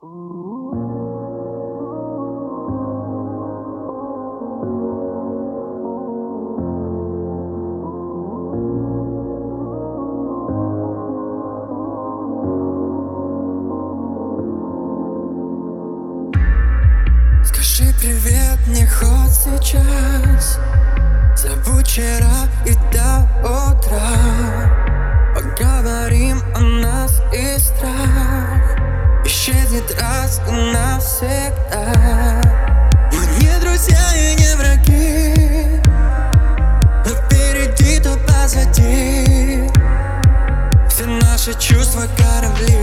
Скажи привет мне хоть сейчас, забудь вчера и до утра. Поговорим о нас, и страх исчезнет раз и навсегда. Мы не друзья и не враги, но впереди, то позади. Все наши чувства корабли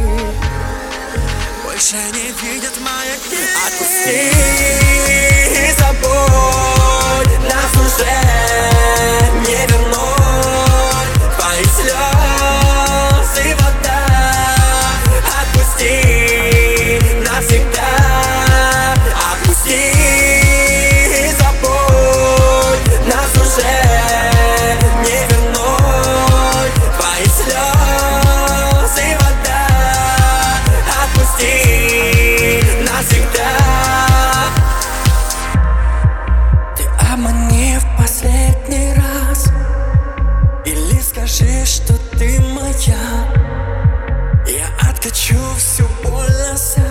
больше не видят маяки. Отпусти и забудь, нас уже не вернуть. Твои слезы, вода. Отпусти навсегда. Отпусти и забудь, нас уже не вернуть. Твои слезы, вода. Отпусти навсегда. Ты обмани в последний раз, или скажи, что ты моя. Я откачу всю боль назад.